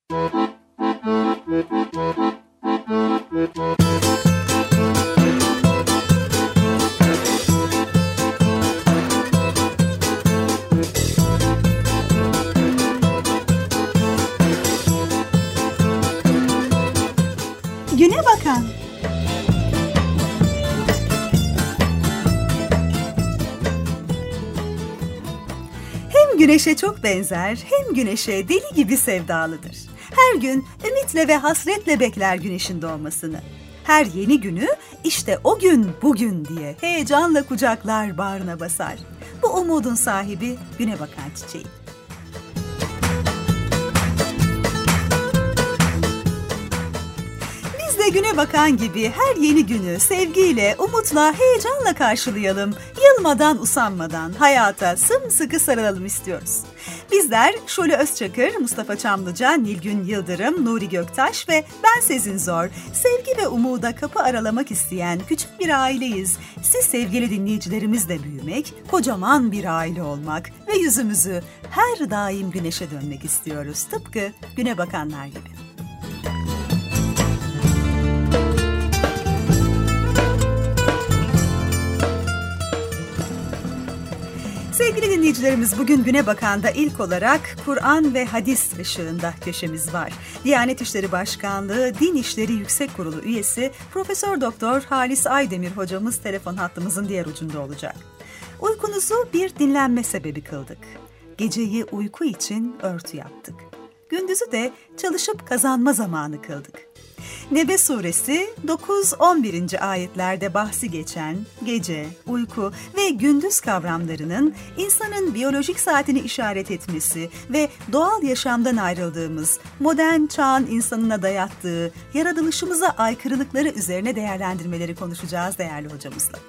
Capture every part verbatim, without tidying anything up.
Güne bakan. Hem güneşe çok benzer, hem güneşe deli gibi sevdalıdır. Her gün ümitle ve hasretle bekler güneşin doğmasını. Her yeni günü işte o gün bugün diye heyecanla kucaklar, bağrına basar. Bu umudun sahibi güne bakan çiçeği. Biz de güne bakan gibi her yeni günü sevgiyle, umutla, heyecanla karşılayalım. Yılmadan, usanmadan hayata sımsıkı sarılalım istiyoruz. Bizler Şule Özçakır, Mustafa Çamlıca, Nilgün Yıldırım, Nuri Göktaş ve ben Sezin Zor. Sevgi ve umuda kapı aralamak isteyen küçük bir aileyiz. Siz sevgili dinleyicilerimizle büyümek, kocaman bir aile olmak ve yüzümüzü her daim güneşe dönmek istiyoruz. Tıpkı güne bakanlar gibi. Sevgili dinleyicilerimiz, bugün Güne Bakan'da ilk olarak Kur'an ve Hadis ışığında köşemiz var. Diyanet İşleri Başkanlığı Din İşleri Yüksek Kurulu üyesi Profesör Doktor Halis Aydemir hocamız telefon hattımızın diğer ucunda olacak. Uykunuzu bir dinlenme sebebi kıldık. Geceyi uyku için örtü yaptık. Gündüzü de çalışıp kazanma zamanı kıldık. Nebe suresi dokuz on birinci ayetlerde bahsi geçen gece, uyku ve gündüz kavramlarının insanın biyolojik saatini işaret etmesi ve doğal yaşamdan ayrıldığımız, modern çağın insanına dayattığı yaratılışımıza aykırılıkları üzerine değerlendirmeleri konuşacağız değerli hocamızla.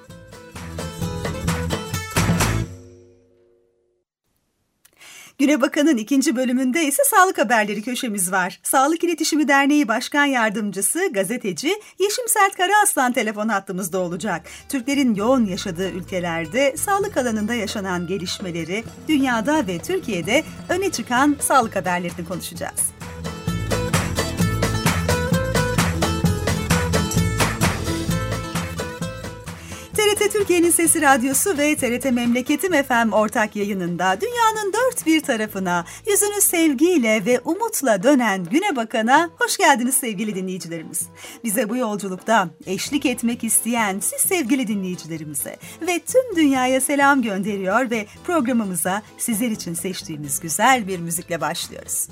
Güne Bakan'ın ikinci bölümünde ise sağlık haberleri köşemiz var. Sağlık İletişimi Derneği Başkan Yardımcısı, gazeteci Yeşim Sert Karaaslan telefon hattımızda olacak. Türklerin yoğun yaşadığı ülkelerde sağlık alanında yaşanan gelişmeleri, dünyada ve Türkiye'de öne çıkan sağlık haberlerini konuşacağız. T R T Türkiye'nin Sesi Radyosu ve T R T Memleketim F M ortak yayınında dünyanın dört bir tarafına yüzünü sevgiyle ve umutla dönen Güne Bakan'a hoş geldiniz sevgili dinleyicilerimiz. Bize bu yolculukta eşlik etmek isteyen siz sevgili dinleyicilerimize ve tüm dünyaya selam gönderiyor ve programımıza sizler için seçtiğimiz güzel bir müzikle başlıyoruz.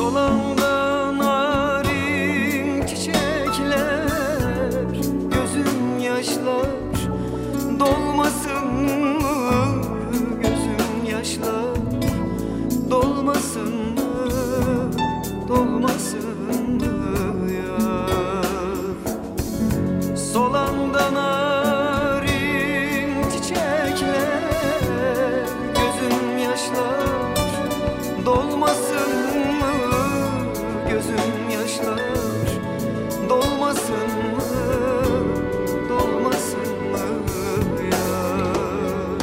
Solanda narin çiçekler, gözüm yaşlar dolmasın mı? Gözüm yaşlar dolmasın mı? Dolmasın mı yar? Solanda narin çiçekler, gözüm yaşlar dolmasın mı? Gözüm yaşlar dolmasın mı? Dolmasın mı yar?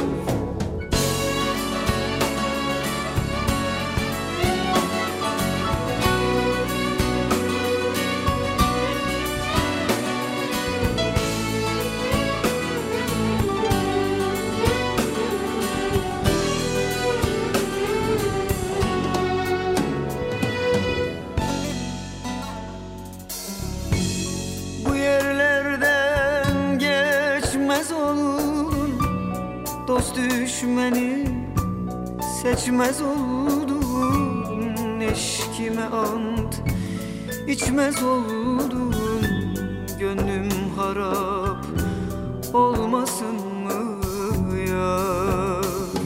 Bu yerlerden geçmez oldun, dost düşmeni seçmez oldun, eşkime ant içmez oldun, gönlüm harap olmasın mı yar?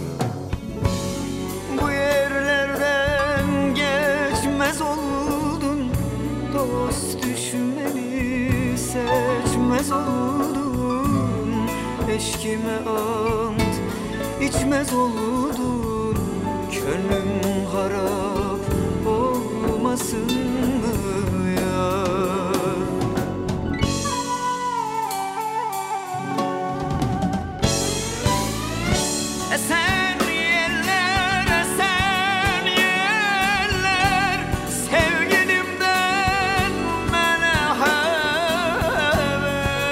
Bu yerlerden geçmez oldun, dost düşmeni seçmez oldun, eşkime ant içmez oldun, gönlüm harap olmasın mı yar? Esen yeller, esen yeller, sevgilimden bana haber.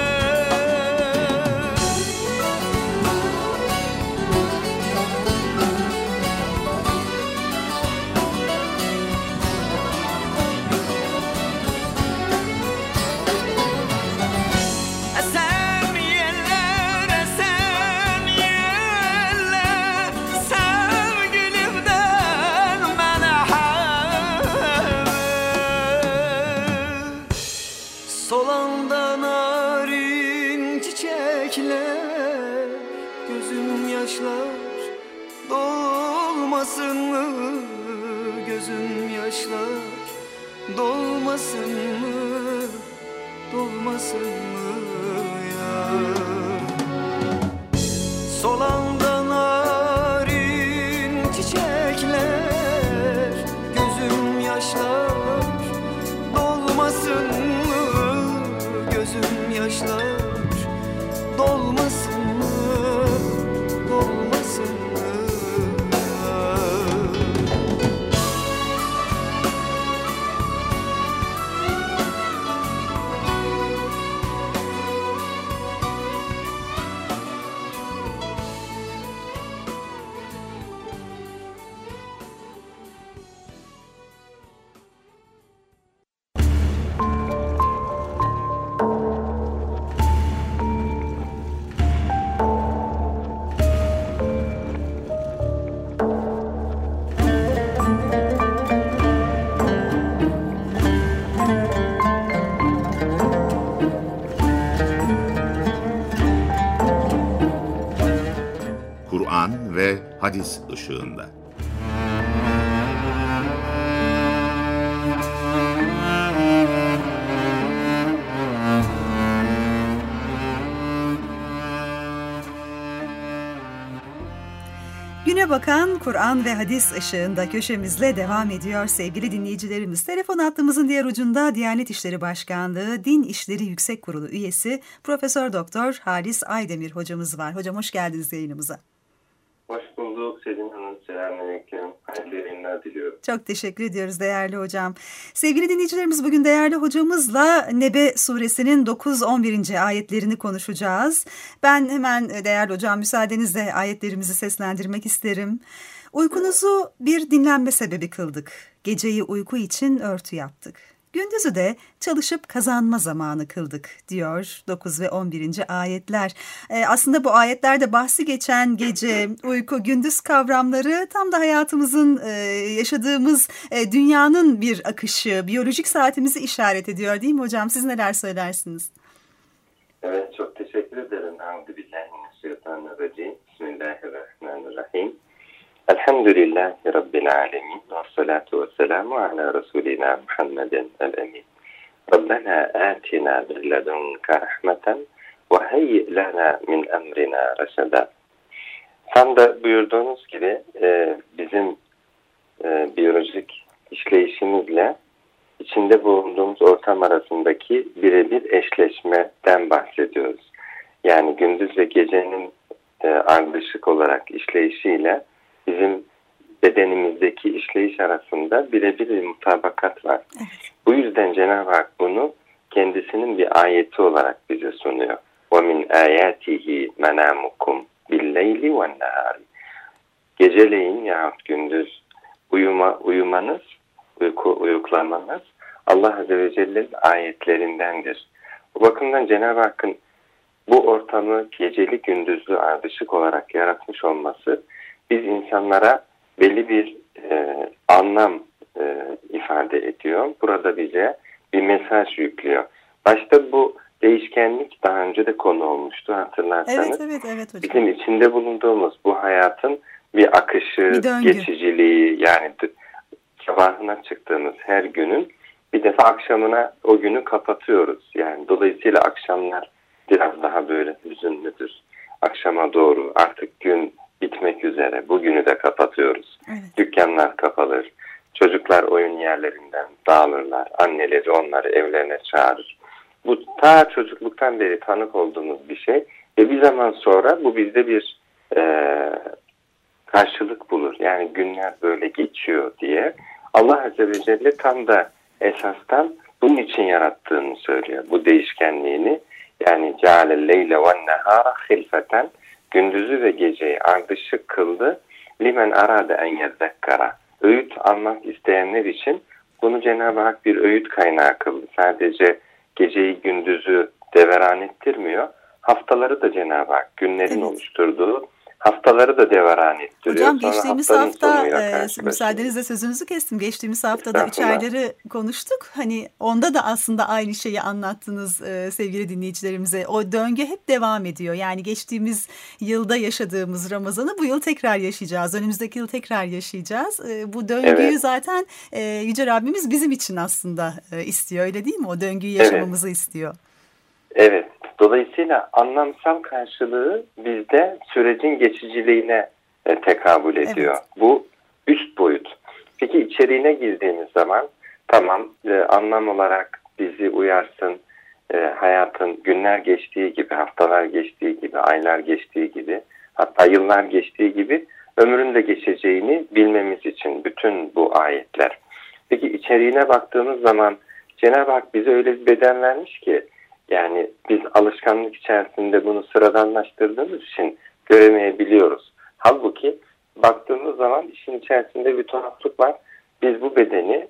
Esen yeller, esen yeller, sevgilimden bana haber. Solanda narin çiçekler, gözüm yaşlar dolmasın mı? Gözüm yaşlar dolmasın mı? Dolmasın mı yar? Solanda narin çiçekler, gözüm yaşlar dolmasın mı? Gözüm yaşlar dolmasın mı? Dolmasın mı yar? Kur'an ve hadis ışığında. Güne bakan Kur'an ve hadis ışığında köşemizle devam ediyor sevgili dinleyicilerimiz. Telefon hattımızın diğer ucunda Diyanet İşleri Başkanlığı Din İşleri Yüksek Kurulu üyesi Profesör Doktor Halis Aydemir hocamız var. Hocam hoş geldiniz yayınımıza. Hoş bulduk Selin Hanım. Selamünaleyküm. Hayırlı yayınlar diliyorum. Çok teşekkür ediyoruz değerli hocam. Sevgili dinleyicilerimiz, bugün değerli hocamızla Nebe suresinin dokuz on birinci ayetlerini konuşacağız. Ben hemen değerli hocam müsaadenizle ayetlerimizi seslendirmek isterim. Uykunuzu bir dinlenme sebebi kıldık. Geceyi uyku için örtü yaptık. gündüzü de çalışıp kazanma zamanı kıldık diyor dokuz ve on birinci ayetler. Ee, aslında bu ayetlerde bahsi geçen gece, uyku, gündüz kavramları tam da hayatımızın, e, yaşadığımız e, dünyanın bir akışı, biyolojik saatimizi işaret ediyor değil mi hocam? Siz neler söylersiniz? Evet, çok teşekkür ederim. Euzubillahimineşşeytanirracim. Bismillahirrahmanirrahim. Elhamdülillahi Rabbil alemin. Ve salatu ve selamu ala Resulina Muhammeden el-emin. Rabbena atina min ledunke rahmeten ve heyyi lana min emrina reşeda. Tam da buyurduğunuz gibi e, bizim e, biyolojik işleyişimizle içinde bulunduğumuz ortam arasındaki birebir eşleşmeden bahsediyoruz. Yani gündüz ve gecenin e, ardışık olarak işleyişiyle bizim bedenimizdeki işleyiş arasında birebir bir mutabakat var. Evet. Bu yüzden Cenab-ı Hak bunu kendisinin bir ayeti olarak bize sunuyor. وَمِنْ آيَاتِهِ مَنَامُكُمْ بِالْلَيْلِ وَالنَّهَارِ. Geceleyin yahut gündüz uyuma, uyumanız, uyku, uyuklamanız Allah Azze ve Celle'nin ayetlerindendir. Bu bakımdan Cenab-ı Hakk'ın bu ortamı geceli gündüzlü ardışık olarak yaratmış olması biz insanlara belli bir e, anlam e, ifade ediyor. Burada bize bir mesaj yüklüyor. Başta bu değişkenlik daha önce de konu olmuştu hatırlarsanız. Evet, evet, evet hocam. Bizim içinde bulunduğumuz bu hayatın bir akışı, bir geçiciliği, yani sabahına çıktığımız her günün bir defa akşamına o günü kapatıyoruz. Yani dolayısıyla akşamlar biraz daha böyle hüzünlüdür. Akşama doğru artık gün bitmek üzere. Bugünü de kapatıyoruz. Evet. Dükkanlar kapalır. Çocuklar oyun yerlerinden dağılırlar. Anneleri onları evlerine çağırır. Bu ta çocukluktan beri tanık olduğumuz bir şey. Ve bir zaman sonra bu bizde bir e, karşılık bulur. Yani günler böyle geçiyor diye. Allah Azze ve Celle tam da esastan bunun için yarattığını söylüyor. Bu değişkenliğini. Yani cealel leyle ve nehara hilfeten, gündüzü ve geceyi ardışık kıldı. Limen arade en yezzekkara. Öğüt almak isteyenler için bunu Cenab-ı Hak bir öğüt kaynağı kıldı. Sadece geceyi gündüzü deveran ettirmiyor. Haftaları da Cenab-ı Hak günlerin evet. oluşturduğu haftaları da deveran ettiriyor. Hocam geçtiğimiz hafta e, müsaadenizle sözünüzü kestim. Geçtiğimiz haftada üç ayları konuştuk. Hani onda da aslında aynı şeyi anlattınız e, sevgili dinleyicilerimize. O döngü hep devam ediyor. Yani geçtiğimiz yılda yaşadığımız Ramazan'ı bu yıl tekrar yaşayacağız. Önümüzdeki yıl tekrar yaşayacağız. E, bu döngüyü evet. zaten e, Yüce Rabbimiz bizim için aslında e, istiyor. Öyle değil mi? O döngüyü yaşamamızı evet. istiyor. Evet. Dolayısıyla anlamsal karşılığı bizde sürecin geçiciliğine e, tekabül ediyor. Evet. Bu üst boyut. Peki içeriğine girdiğimiz zaman tamam e, anlam olarak bizi uyarsın, e, hayatın günler geçtiği gibi, haftalar geçtiği gibi, aylar geçtiği gibi, hatta yıllar geçtiği gibi ömrün de geçeceğini bilmemiz için bütün bu ayetler. Peki içeriğine baktığımız zaman Cenab-ı Hak bize öyle bir beden vermiş ki, yani biz alışkanlık içerisinde bunu sıradanlaştırdığımız için göremeyebiliyoruz. Halbuki baktığımız zaman işin içerisinde bir tuhaflık var. Biz bu bedeni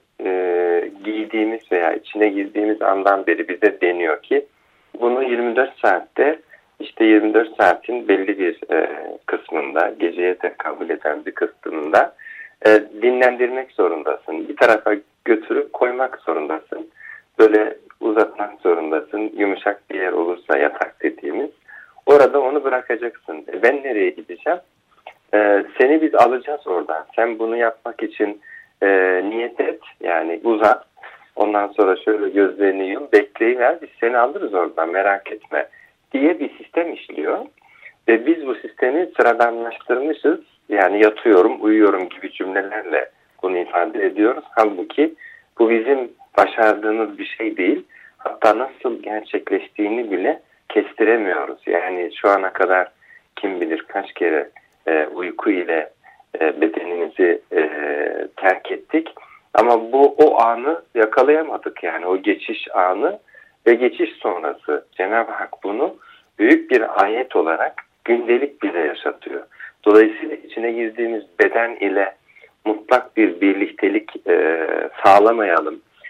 e, giydiğimiz veya içine girdiğimiz andan beri bize deniyor ki bunu yirmi dört saatte işte yirmi dört saatin belli bir e, kısmında, geceye tekabül eden bir kısmında e, dinlendirmek zorundasın. Bir tarafa götürüp koymak zorundasın. Böyle uzatmak zorundasın. Yumuşak bir yer olursa yatak dediğimiz. Orada onu bırakacaksın. E ben nereye gideceğim? Ee, seni biz alacağız oradan. Sen bunu yapmak için e, niyet et. Yani uzat. Ondan sonra şöyle gözlerini yum. Bekleyiver. Biz seni alırız oradan. Merak etme. Diye bir sistem işliyor. Ve biz bu sistemi sıradanlaştırmışız. Yani yatıyorum, uyuyorum gibi cümlelerle bunu ifade ediyoruz. Halbuki bu bizim başardığımız bir şey değil. Hatta nasıl gerçekleştiğini bile kestiremiyoruz. Yani şu ana kadar kim bilir kaç kere e, uyku ile e, bedenimizi e, terk ettik. Ama bu o anı yakalayamadık. Yani o geçiş anı ve geçiş sonrası Cenab-ı Hak bunu büyük bir ayet olarak gündelik bize yaşatıyor. Dolayısıyla içine girdiğimiz beden ile mutlak bir birliktelik e, sağlamayalım.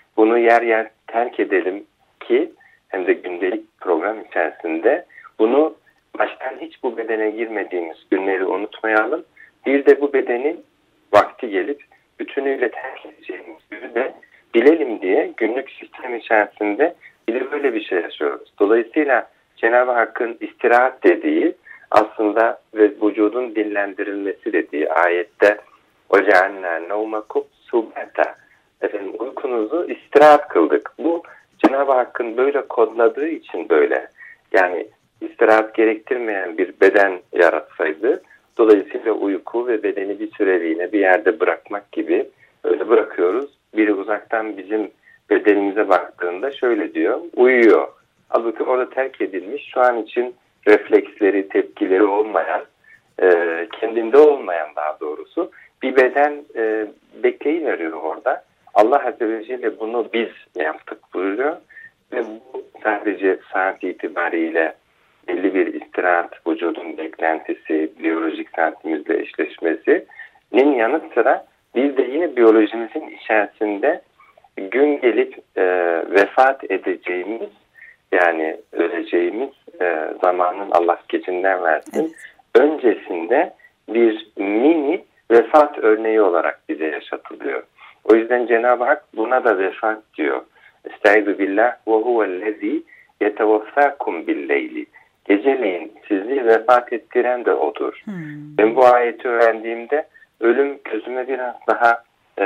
bunu yer yer terk edelim ki hem de gündelik program içerisinde bunu baştan hiç bu bedene girmediğimiz günleri unutmayalım. Bir de bu bedenin vakti gelip bütünüyle terk edeceğimiz günü de bilelim diye günlük sistem içerisinde bir de böyle bir şey yaşıyoruz. Dolayısıyla Cenab-ı Hakk'ın istirahat dediği aslında ve vücudun dinlendirilmesi dediği ayette وَجَعَلْنَا نَوْمَكُمْ سُبَّةً efendim uykunuzu istirahat kıldık. Bu Cenab-ı Hakk'ın böyle kodladığı için böyle. Yani istirahat gerektirmeyen bir beden yaratsaydı dolayısıyla uyku ve bedeni bir süreliğine bir yerde bırakmak gibi öyle bırakıyoruz. Biri uzaktan bizim bedenimize baktığında şöyle diyor, uyuyor. Halbuki orada terk edilmiş, şu an için refleksleri, tepkileri olmayan, e, kendinde olmayan daha doğrusu bir beden e, bekleyiveriyor orada. Allah Azze ve Celle bunu biz yaptık buyuruyor ve bu sadece saat itibariyle belli bir istirahat, vücudun beklentisi, biyolojik saatimizle eşleşmesinin yanı sıra biz de yine biyolojimizin içerisinde gün gelip e, vefat edeceğimiz yani öleceğimiz e, zamanın Allah gecinden versin. Öncesinde bir mini vefat örneği olarak bize yaşatılıyor. O yüzden Cenab-ı Hak buna da vefat diyor. Estaizu billah ve huvellezî yeteveffâkum billeyli. Geceleyin sizi vefat ettiren de odur. Hmm. Ben bu ayeti öğrendiğimde ölüm gözüme biraz daha e,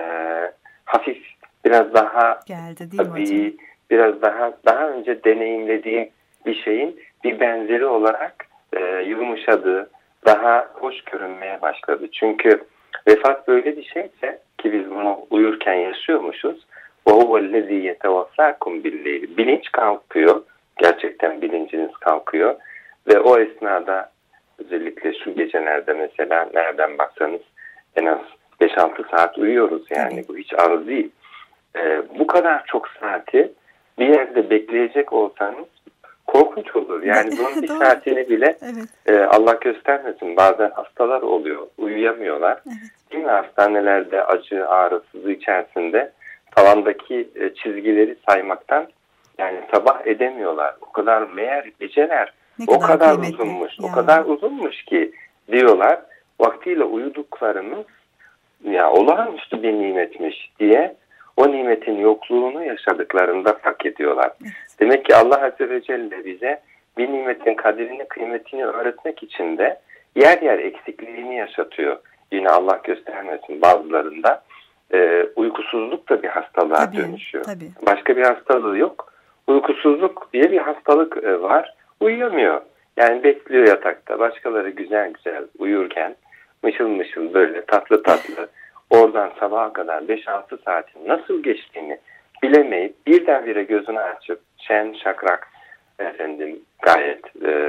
hafif, biraz daha geldi, değil tabii, mi hocam? biraz daha daha önce deneyimlediğim bir şeyin bir benzeri olarak e, yumuşadığı, daha hoş görünmeye başladı. Çünkü vefat böyle bir şeyse ki biz bunu uyurken yaşıyormuşuz. وَهُوَ الَّذ۪ي يَتَوَفَّاكُمْ بِاللَّيْلِ Bilinç kalkıyor. Gerçekten bilinciniz kalkıyor. Ve o esnada özellikle şu gecelerde mesela nereden baksanız en az beş altı saat uyuyoruz yani. Evet. Bu hiç az değil. Ee, bu kadar çok saati bir yerde bekleyecek olsanız korkunç olur. Yani bunun bir saatini bile evet. e, Allah göstermesin. Bazen hastalar oluyor. Uyuyamıyorlar. Evet. Değil mi? Hastanelerde acı, ağrısızlığı içerisinde tavandaki e, çizgileri saymaktan yani sabah edemiyorlar. O kadar meğer geceler ne o kadar, kadar uzunmuş. Ya. O kadar uzunmuş ki diyorlar vaktiyle uyuduklarımız ya olağanüstü bir nimetmiş diye o nimetin yokluğunu yaşadıklarında fark ediyorlar. Evet. Demek ki Allah Azze ve Celle bize bir nimetin kadrini, kıymetini öğretmek için de yer yer eksikliğini yaşatıyor. Yine Allah göstermesin bazılarında e, uykusuzluk da bir hastalığa tabii, dönüşüyor. Tabii. Başka bir hastalığı yok. Uykusuzluk diye bir hastalık e, var. Uyuyamıyor. Yani bekliyor yatakta. Başkaları güzel güzel uyurken mışıl mışıl böyle tatlı tatlı oradan sabaha kadar beş altı saatin nasıl geçtiğini bilemeyip birdenbire gözünü açıp şen şakrak efendim gayet e,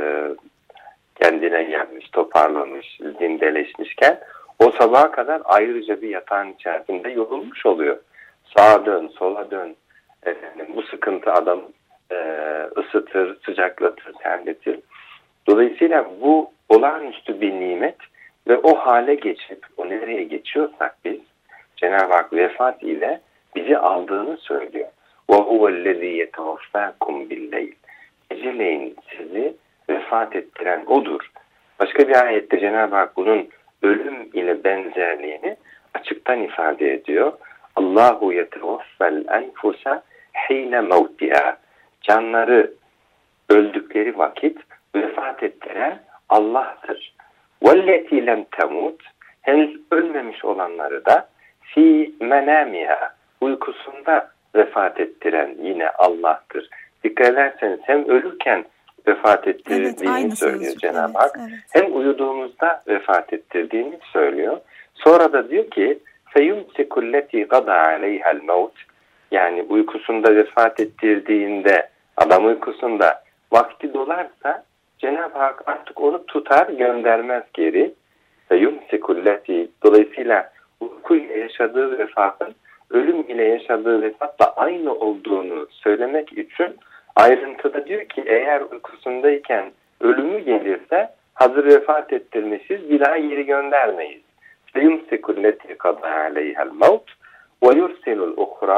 kendine gelmiş, toparlamış, zindeleşmişken o sabaha kadar ayrıca bir yatağın içerisinde yorulmuş oluyor. Sağa dön, sola dön. Efendim, bu sıkıntı adam e, ısıtır, sıcaklatır, terletir. Dolayısıyla bu olağanüstü bir nimet ve o hale geçip o nereye geçiyorsak biz Cenab-ı Hak vefat ile bizi aldığını söylüyor. وَهُوَ الَّذ۪ي يَتَوَفَّاكُمْ بِاللَّيْلِ Geceleyin sizi vefat ettiren odur. Başka bir ayette Cenab-ı Hak bunun ölüm ile benzerliğini açıktan ifade ediyor. Allahu yetevaffel enfusa hine mevtiha. Canları öldükleri vakit vefat ettiren Allah'tır. Velleti lem temut. Henüz ölmemiş olanları da fi menamiha. Uykusunda vefat ettiren yine Allah'tır. Dikkat ederseniz hem ölürken vefat ettirdiğini evet, söylüyor Cenab-ı Hak. Evet, evet. Hem uyuduğumuzda vefat ettirdiğini söylüyor. Sonra da diyor ki فَيُمْسِكُ الَّتِي قَضَى عَلَيْهَا الْمَوْتِ Yani uykusunda vefat ettirdiğinde, adam uykusunda vakti dolarsa Cenab-ı Hak artık onu tutar, göndermez geri. فَيُمْسِكُ الَّتِي Dolayısıyla uykuyla yaşadığı vefatın ölüm ile yaşadığı vefatla aynı olduğunu söylemek için ayrıntıda diyor ki eğer uykusundayken ölümü gelirse hazır vefat ettirmişiz bir daha geri göndermeyiz. فَيُمْسِكُ الَّتِي قَضَى عَلَيْهَا الْمَوْتِ وَيُرْسِلُ الْاُخْرَى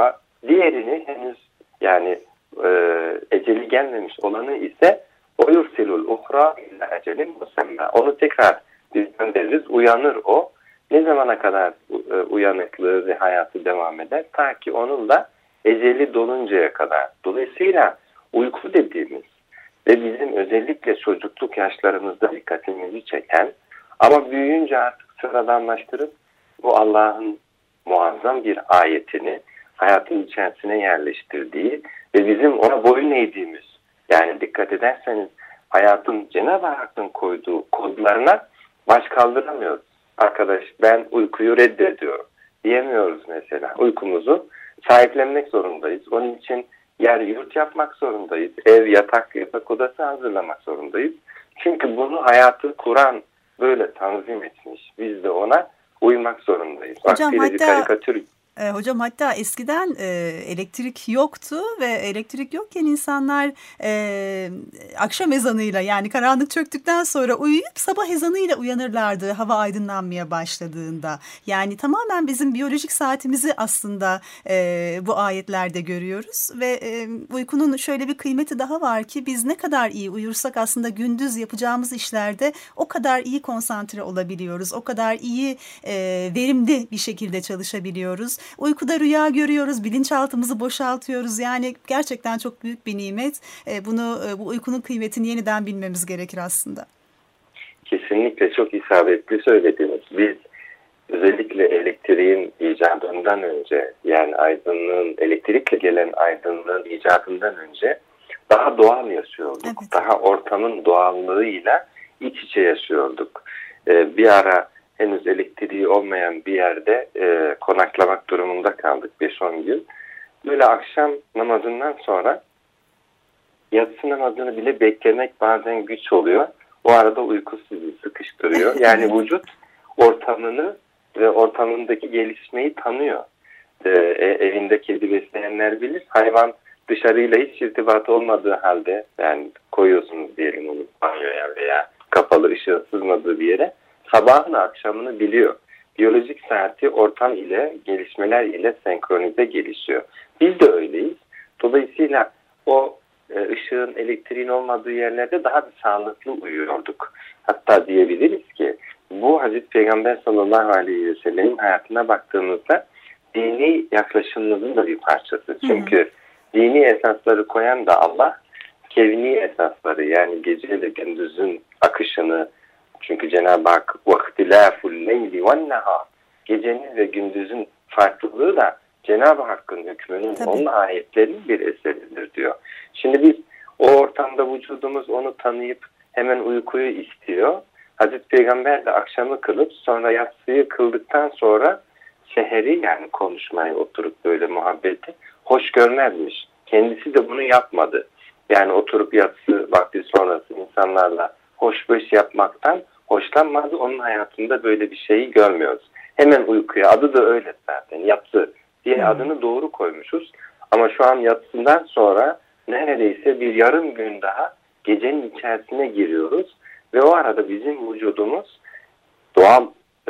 Diğerini henüz yani e, eceli gelmemiş olanı ise o yursilul uhra illa ecelin musemma. Onu tekrar biz göndeririz, uyanır o. Ne zamana kadar e, uyanıklığı ve hayatı devam eder? Ta ki onunla eceli doluncaya kadar. Dolayısıyla uyku dediğimiz ve bizim özellikle çocukluk yaşlarımızda dikkatimizi çeken ama büyüyünce artık sıradanlaştırıp bu Allah'ın muazzam bir ayetini hayatın içerisine yerleştirdiği ve bizim ona boyun eğdiğimiz, yani dikkat ederseniz hayatın Cenab-ı Hakk'ın koyduğu kodlarına baş kaldıramıyoruz. Arkadaş ben uykuyu reddediyorum diyemiyoruz mesela. Uykumuzu sahiplenmek zorundayız. Onun için yer yurt yapmak zorundayız. Ev, yatak, yatak odası hazırlamak zorundayız. Çünkü bunu hayatı Kur'an böyle tanzim etmiş. Biz de ona uymak zorundayız. Hocam Vaktiyle bir hatta... karikatür... E, hocam hatta eskiden e, elektrik yoktu ve elektrik yokken insanlar e, akşam ezanıyla, yani karanlık çöktükten sonra uyuyup sabah ezanıyla uyanırlardı hava aydınlanmaya başladığında. Yani tamamen bizim biyolojik saatimizi aslında e, bu ayetlerde görüyoruz ve e, uykunun şöyle bir kıymeti daha var ki biz ne kadar iyi uyursak aslında gündüz yapacağımız işlerde o kadar iyi konsantre olabiliyoruz, o kadar iyi e, verimli bir şekilde çalışabiliyoruz. Uykuda rüya görüyoruz, bilinçaltımızı boşaltıyoruz. Yani gerçekten çok büyük bir nimet. Bunu, bu uykunun kıymetini yeniden bilmemiz gerekir aslında. Kesinlikle çok isabetli söylediniz. Biz özellikle elektriğin icadından önce, yani aydınlığın, elektrikle gelen aydınlığın icadından önce daha doğal yaşıyorduk. Evet. Daha ortamın doğallığıyla iç içe yaşıyorduk. Bir ara henüz elektriği olmayan bir yerde e, konaklamak durumunda kaldık beş on gün. Böyle akşam namazından sonra yatsı namazını bile beklemek bazen güç oluyor. O arada uyku sizi sıkıştırıyor. Yani vücut ortamını ve ortamındaki gelişmeyi tanıyor. E, evinde kedi besleyenler bilir. Hayvan dışarıyla hiç irtibat olmadığı halde, yani koyuyorsunuz diyelim onu banyoya veya kapalı ışığı sızmadığı bir yere, sabahını akşamını biliyor. Biyolojik saati ortam ile, gelişmeler ile senkronize gelişiyor. Biz de öyleyiz. Dolayısıyla o e, ışığın, elektriğin olmadığı yerlerde daha bir sağlıklı uyuyorduk. Hatta diyebiliriz ki bu Hazreti Peygamber sallallahu aleyhi ve sellem'in hayatına baktığımızda dini yaklaşımımızın da bir parçası. Çünkü hı hı. dini esasları koyan da Allah, kevni esasları, yani gece ve gündüzün akışını, çünkü Cenab-ı Hak وَاخْتِلَافُ اللَّيْلِ وَالنَّهَارِ, gecenin ve gündüzün farklılığı da Cenab-ı Hakk'ın hükmünün, tabii, onun ayetlerinin bir eseridir diyor. Şimdi biz o ortamda vücudumuz onu tanıyıp hemen uykuyu istiyor. Hazreti Peygamber de akşamı kılıp sonra yatsıyı kıldıktan sonra seheri, yani konuşmayı, oturup böyle muhabbeti hoş görmezmiş. Kendisi de bunu yapmadı. Yani oturup yatsı vakti sonrası insanlarla hoşbeş yapmaktan hoşlanmadı. Onun hayatında böyle bir şeyi görmüyoruz. Hemen uykuya, adı da öyle zaten, yatsı diye hmm. adını doğru koymuşuz. Ama şu an yatsından sonra neredeyse bir yarım gün daha gecenin içerisine giriyoruz. Ve o arada bizim vücudumuz doğal e,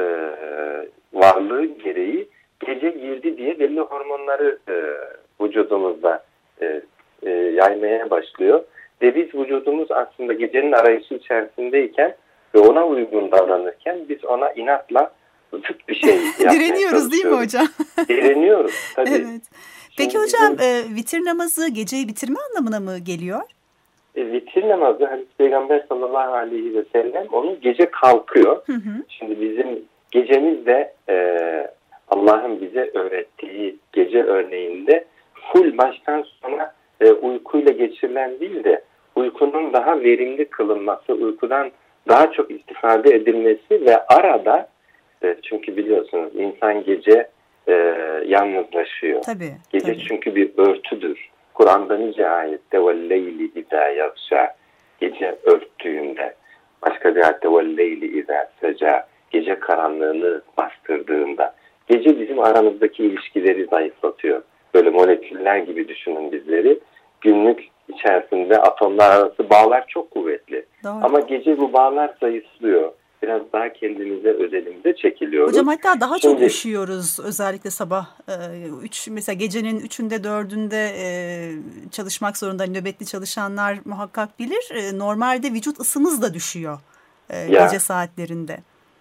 varlığı gereği gece girdi diye belli hormonları e, vücudumuzda e, e, yaymaya başlıyor. Ve biz vücudumuz aslında gecenin arayışı içerisindeyken ve ona uygun davranırken biz ona inatla zıt bir şey yapmaya direniyoruz değil mi hocam? Direniyoruz tabii. Evet. Peki şimdi hocam bizim, e, vitir namazı geceyi bitirme anlamına mı geliyor? E, vitir namazı Hazreti Peygamber sallallahu aleyhi ve sellem onu gece kalkıyor. Hı hı. Şimdi bizim gecemiz de e, Allah'ın bize öğrettiği gece örneğinde full baştan sona e, uykuyla geçirilen değil de uykunun daha verimli kılınması, uykudan daha çok istifade edilmesi ve arada e, çünkü biliyorsunuz insan gece e, yalnızlaşıyor. Tabii, gece tabii. çünkü bir örtüdür. Kur'an'da nice ayette وَالْلَيْلِ اِذَا يَغْشَى, gece örttüğünde, başka bir ayette وَالْلَيْلِ اِذَا سَجَى, gece karanlığını bastırdığında. Gece bizim aramızdaki ilişkileri zayıflatıyor. Böyle moleküller gibi düşünün bizleri. Günlük içerisinde atomlar arası bağlar çok kuvvetli. Doğru. Ama gece bu bağlar zayıflıyor. biraz daha kendimize, özelimize çekiliyoruz. Hocam hatta daha Şimdi, çok üşüyoruz özellikle sabah üç mesela gecenin üçünde dördünde e, çalışmak zorunda nöbetli çalışanlar muhakkak bilir. E, normalde vücut ısımız da düşüyor e, ya, gece saatlerinde.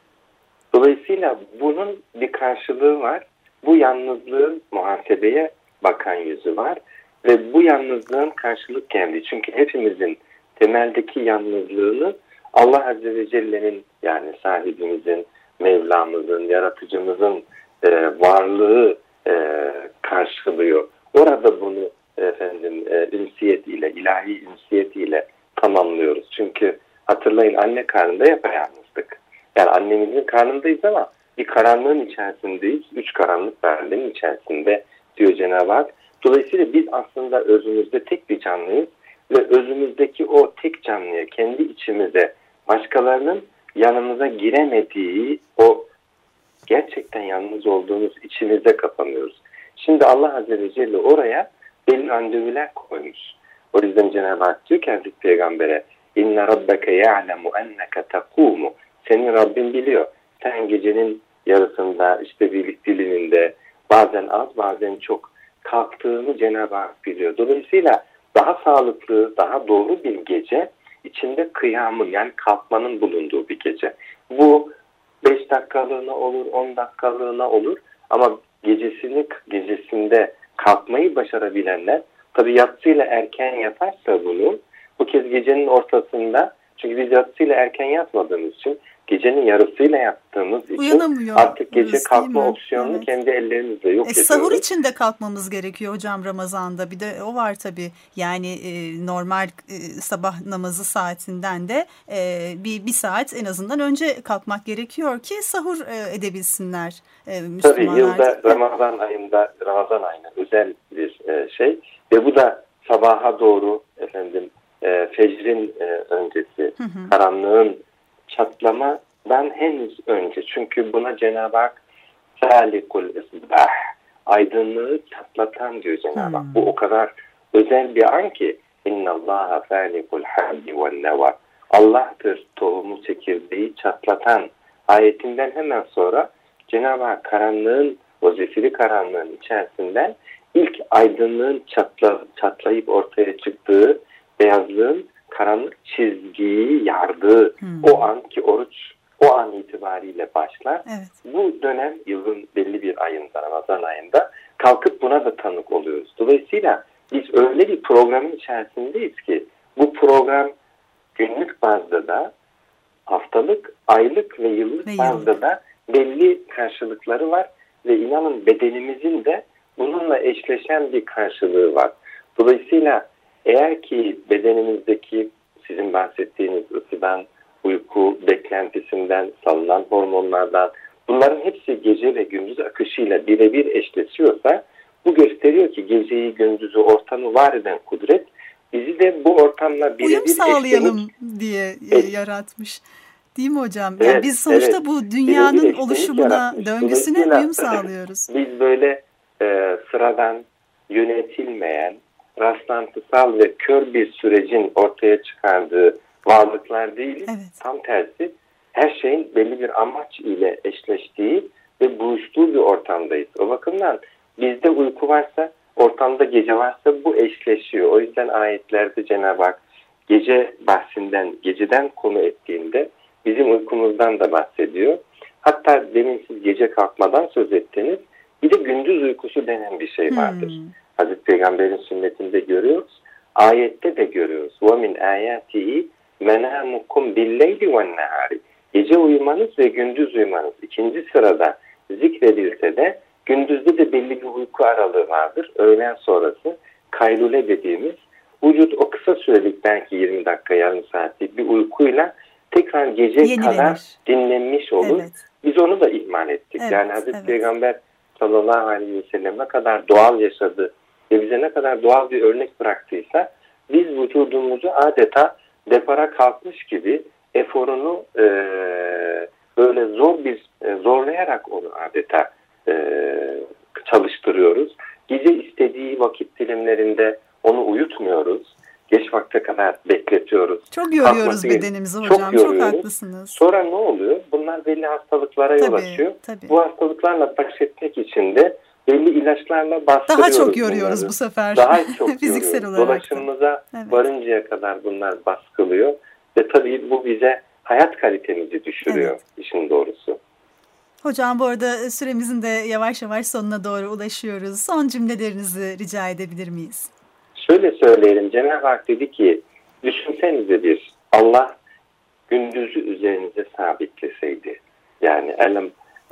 Dolayısıyla bunun bir karşılığı var. Bu yalnızlığın muhasebeye bakan yüzü var ve bu yalnızlığın karşılık geldiği. Çünkü hepimizin temeldeki yalnızlığını Allah Azze ve Celle'nin, yani sahibimizin, Mevlamızın, yaratıcımızın e, varlığı e, karşılıyor. Orada bunu efendim e, ünsiyet ile, ilahi ünsiyet ile tamamlıyoruz. Çünkü hatırlayın, anne karnında yapayalnızdık. Yani annemizin karnındayız ama bir karanlığın içerisindeyiz. Üç karanlık verdiğinin içerisinde diyor Cenab-ı Hak. Dolayısıyla biz aslında özümüzde tek bir canlıyız ve özümüzdeki o tek canlıya, kendi içimize, başkalarının yanımıza giremediği o gerçekten yalnız olduğumuz içimize kapanıyoruz. Şimdi Allah Azze ve Celle oraya belli randevular koymuş. O yüzden Cenab-ı Hak diyor ki Hazreti Peygamber'e İnne rabbeke ya'lemu enneke tekumu. Senin Rabbin biliyor. Sen gecenin yarısında, işte birlik diliminde bazen az bazen çok kalktığını Cenab-ı Hak biliyor. Dolayısıyla daha sağlıklı, daha doğru bir gece içinde kıyamın, yani kalkmanın bulunduğu bir gece. Bu beş dakikalığına olur, on dakikalığına olur ama gecesini gecesinde kalkmayı başarabilenler, tabii yatsıyla erken yaparsa bunu, bu kez gecenin ortasında, çünkü biz yatsıyla erken yatmadığımız için, gecenin yarısıyla yattığımız için artık gece kalkma opsiyonunu evet. kendi ellerimizle yok e, ediyoruz. Sahur için de kalkmamız gerekiyor hocam Ramazan'da. Bir de o var tabii. Yani e, normal e, sabah namazı saatinden de e, bir, bir saat en azından önce kalkmak gerekiyor ki sahur e, edebilsinler e, Müslümanlar. Tabii yılda Ramazan ayında, Ramazan ayına özel bir e, şey ve bu da sabaha doğru efendim e, fecrin e, öncesi, hı hı. karanlığın çatlamadan henüz önce. Çünkü buna Cenab-ı Hak Salikul İsbah, aydınlığı çatlatan diyor Cenab-ı Hak. Hmm. Bu o kadar özel bir an ki İnnallâhe Salikul Habbi ve Neva. Allah'tır tohumu çekirdeği çatlatan ayetinden hemen sonra Cenab-ı Hak karanlığın, o zifiri karanlığın içerisinden ilk aydınlığın çatla, çatlayıp ortaya çıktığı beyazlığın karanlık çizgiyi yardığı hmm. o an ki oruç o an itibariyle başlar. Evet. Bu dönem yılın belli bir ayında, Ramazan ayında kalkıp buna da tanık oluyoruz. Dolayısıyla biz öyle bir programın içerisindeyiz ki bu program günlük bazda da, haftalık, aylık ve yıllık ve bazda yıllık. da belli karşılıkları var ve inanın bedenimizin de bununla eşleşen bir karşılığı var. Dolayısıyla eğer ki bedenimizdeki sizin bahsettiğiniz ısıdan, uyku beklentisinden, salınan hormonlardan, bunların hepsi gece ve gündüz akışıyla birebir eşleşiyorsa, bu gösteriyor ki geceyi, gündüzü, ortamı var eden kudret bizi de bu ortamla birebir uyum sağlayalım eşlenik, diye evet. yaratmış. Değil mi hocam? Yani evet, biz sonuçta evet. bu dünyanın oluşumuna, yaratmış. Döngüsüne uyum sağlıyoruz. Biz böyle e, sıradan, yönetilmeyen, rastlantısal ve kör bir sürecin ortaya çıkardığı varlıklar değiliz. Evet. Tam tersi, her şeyin belli bir amaç ile eşleştiği ve buluştuğu bir ortamdayız. O bakımdan bizde uyku varsa, ortamda gece varsa bu eşleşiyor. O yüzden ayetlerde Cenab-ı Hak gece bahsinden, geceden konu ettiğinde bizim uykumuzdan da bahsediyor. Hatta demin siz gece kalkmadan söz ettiniz. Bir de gündüz uykusu denen bir şey vardır. Hmm. Hazreti Peygamber'in sünnetinde görüyoruz. Ayette de görüyoruz. وَمِنْ آيَاتِهِ مَنَامُكُمْ بِالْلَيْلِ وَالنَّهَارِ. Gece uyumanız ve gündüz uyumanız ikinci sırada zikredilse de gündüzde de belli bir uyku aralığı vardır. Öğlen sonrası kaylule dediğimiz vücut o kısa sürelik belki yirmi dakika yarım saatlik bir uykuyla tekrar gece Yenilenir. kadar dinlenmiş olur. Evet. Biz onu da ihmal ettik. Evet, yani Hazreti evet. Peygamber sallallahu aleyhi ve sellem ne kadar doğal yaşadı ve bize ne kadar doğal bir örnek bıraktıysa biz vücudumuzu adeta depara kalkmış gibi eforunu e, böyle zor bir e, zorlayarak onu adeta e, çalıştırıyoruz. Gece istediği vakit dilimlerinde onu uyutmuyoruz. geç vakte kadar bekletiyoruz. Çok yoruyoruz Kalkması bedenimizi hocam. Çok, çok yoruyoruz. haklısınız. Sonra ne oluyor? Bunlar belli hastalıklara yol Tabii, açıyor. tabii. Bu hastalıklarla baş etmek için de belli ilaçlarla bastırıyoruz. Daha çok yoruyoruz bunları. bu sefer. Daha çok Fiziksel yoruyoruz. olarak. Dolaşımımıza Evet. varıncaya kadar bunlar baskılıyor. Ve tabii bu bize hayat kalitemizi düşürüyor, Evet. işin doğrusu. Hocam bu arada süremizin de yavaş yavaş sonuna doğru ulaşıyoruz. Son cümlelerinizi rica edebilir miyiz? Şöyle söyleyelim, Cenab-ı Hak dedi ki, düşünsenize bir Allah gündüzü üzerinize sabitleseydi. Yani elem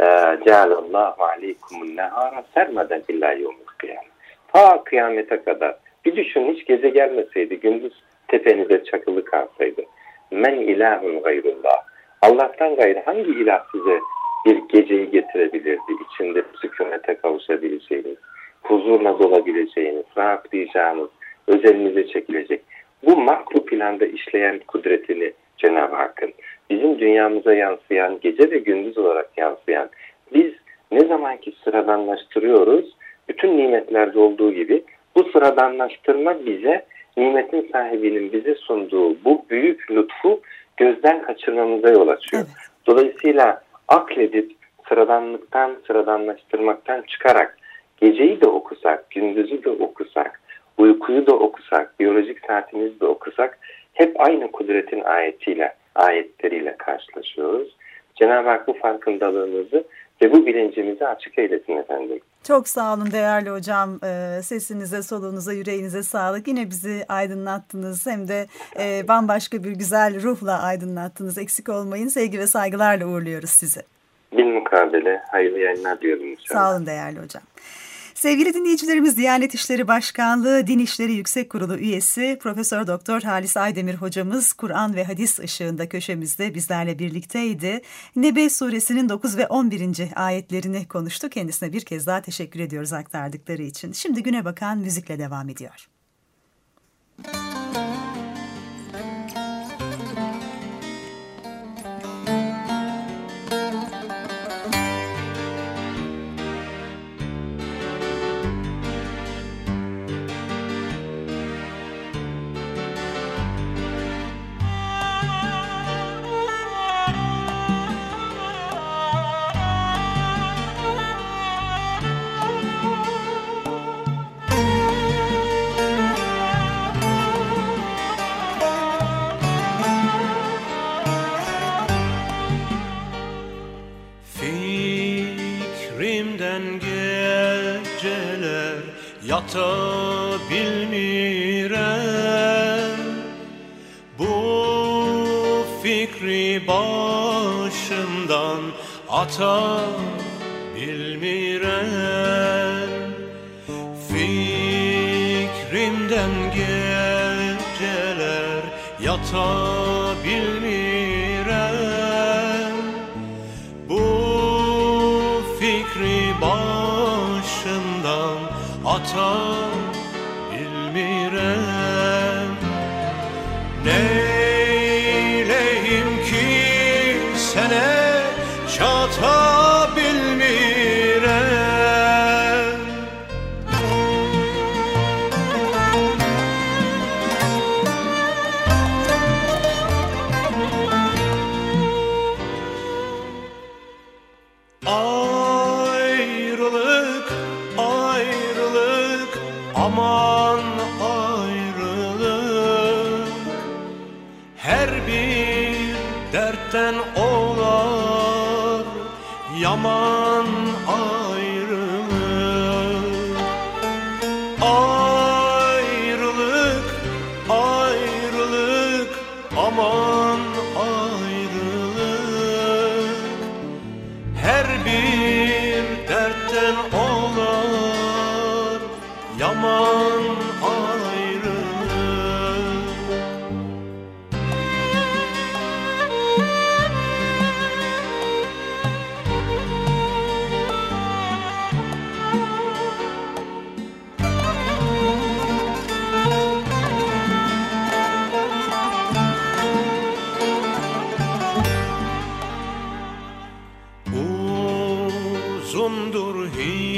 cealallahu aleykumun nehara sermeden illa yevmil kıyamet. Ta kıyamete kadar. Bir düşün, hiç gece gelmeseydi, gündüz tepenize çakılı kalsaydı. Men ilahun gayrullah. Allah'tan gayrı hangi ilah size bir geceyi getirebilirdi? İçinde sükunete kavuşabileceğiniz, huzurla dolabileceğiniz, rahatlayacağınız, özelinize çekilecek. Bu makru planda işleyen kudretini Cenab-ı Hakk'ın, bizim dünyamıza yansıyan, gece ve gündüz olarak yansıyan, biz ne zamanki sıradanlaştırıyoruz, bütün nimetlerde olduğu gibi bu sıradanlaştırma bize, nimetin sahibinin bize sunduğu bu büyük lütfu gözden kaçırmamıza yol açıyor. Evet. Dolayısıyla akledip sıradanlıktan, sıradanlaştırmaktan çıkarak, geceyi de okusak, gündüzü de okusak, uykuyu da okusak, biyolojik saatimizi de okusak, hep aynı kudretin ayetiyle, ayetleriyle karşılaşıyoruz. Cenab-ı Hak bu farkındalığımızı ve bu bilincimizi açık eylesin efendim. Çok sağ olun değerli hocam. Ee, sesinize, solunuza, yüreğinize sağlık. Yine bizi aydınlattınız. Hem de e, bambaşka bir güzel ruhla aydınlattınız. Eksik olmayın. Sevgi ve saygılarla uğurluyoruz sizi. Bilmukabele hayırlı yayınlar diyorum inşallah. Sağ olun değerli hocam. Sevgili dinleyicilerimiz, Diyanet İşleri Başkanlığı Din İşleri Yüksek Kurulu üyesi Profesör Doktor Halis Aydemir hocamız Kur'an ve hadis ışığında köşemizde bizlerle birlikteydi. Nebe suresinin dokuz ve on birinci ayetlerini konuştu. Kendisine bir kez daha teşekkür ediyoruz aktardıkları için. Şimdi güne bakan müzikle devam ediyor. Yata bilmirem, bu fikri başımdan ata bilmirem. Fikrimden geceler yata bilmirem, bu fikri başımdan ata bilmirem. Neyleyim ki sene çata bilmirem. Ayrılık, ayrılık, aman ayrılık. Her bir dertten olar yaman ayrılık. Ayrılık, ayrılık, aman ayrılık. Her bir dertten olar yaman ayrılık. Uzundur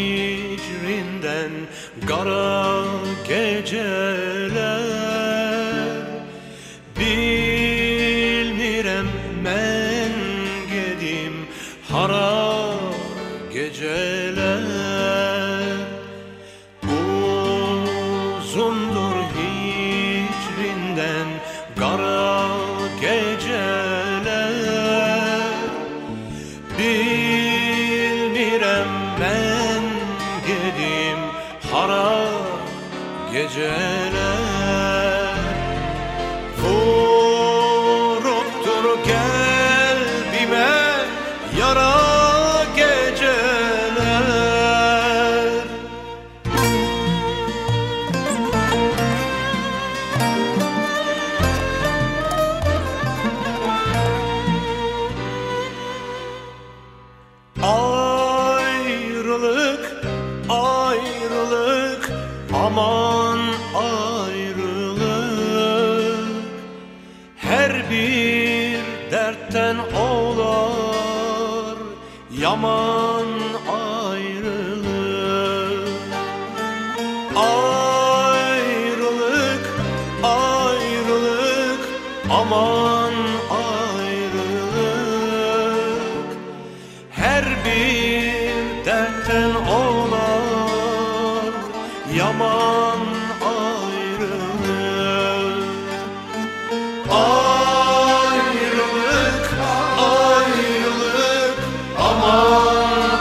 hicrinden kara geceler, Soğuktur hicrinden kara geceler. Bilmirem ben gedim hara geceler. Vuruptur kalbime yara geceler. Ayrılık, ayrılık, aman ayrılık. Her bir dertten olar yaman ayrılık. Ayrılık, ayrılık, aman ayrılık. Her bir dertten olar yaman ayrılık. Ayrılık, ayrılık, aman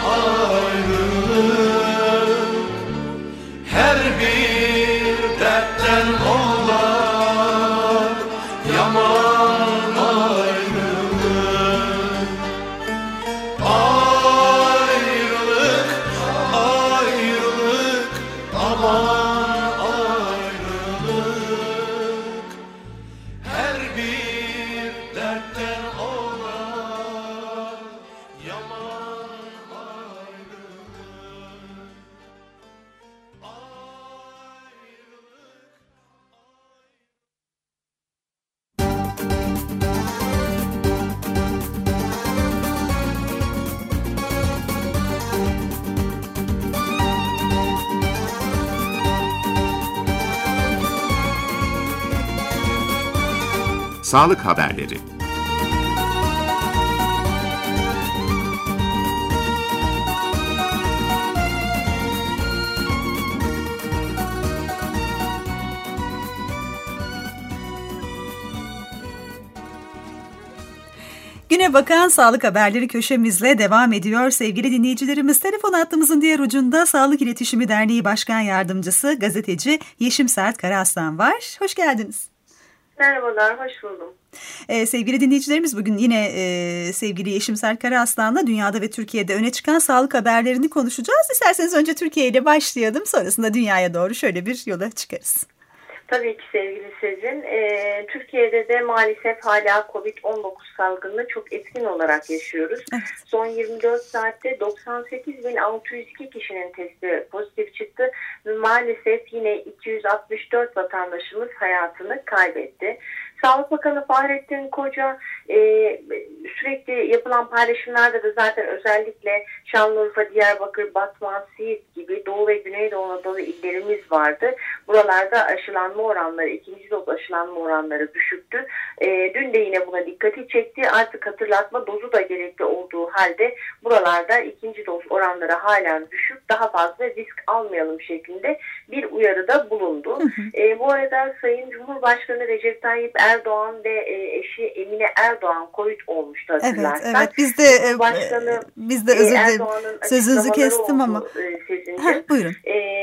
ayrılık. Her bir dertten olar yaman ayrılık. Ayrılık, ayrılık, aman ayrılık. Her bir dertten olar yaman ayrılık. Sağlık haberleri. Güne bakan sağlık haberleri köşemizle devam ediyor sevgili dinleyicilerimiz. Telefon hattımızın diğer ucunda Sağlık İletişimi Derneği Başkan Yardımcısı gazeteci Yeşim Sert Karaaslan var. Hoş geldiniz. Merhabalar, hoş buldum. Ee, sevgili dinleyicilerimiz, bugün yine e, sevgili Yeşim Sert Karaaslan'la dünyada ve Türkiye'de öne çıkan sağlık haberlerini konuşacağız. İsterseniz önce Türkiye ile başlayalım, sonrasında dünyaya doğru şöyle bir yola çıkarız. Tabii ki sevgili Sezin. Ee, Türkiye'de de maalesef hala kovid on dokuz salgınını çok etkin olarak yaşıyoruz. Evet. Son yirmi dört saatte doksan sekiz bin altı yüz iki kişinin testi pozitif çıktı ve maalesef yine iki yüz altmış dört vatandaşımız hayatını kaybetti. Sağlık Bakanı Fahrettin Koca e, sürekli yapılan paylaşımlarda da zaten özellikle Şanlıurfa, Diyarbakır, Batman, Siirt gibi Doğu ve Güneydoğu Anadolu illerimiz vardı. Buralarda aşılanma oranları, ikinci doz aşılanma oranları düşüktü. E, dün de yine buna dikkati çekti. Artık hatırlatma dozu da gerekli olduğu halde buralarda ikinci doz oranları halen düşük. Daha fazla risk almayalım şeklinde bir uyarıda bulundu. Hı hı. E, bu arada Sayın Cumhurbaşkanı Recep Tayyip Erdoğan Erdoğan ve eşi Emine Erdoğan Covid olmuştu hatırlarsan. Evet, evet. Biz de Başkanı, biz de özür dilerim. Sözünüzü kestim ama. Ha, buyurun.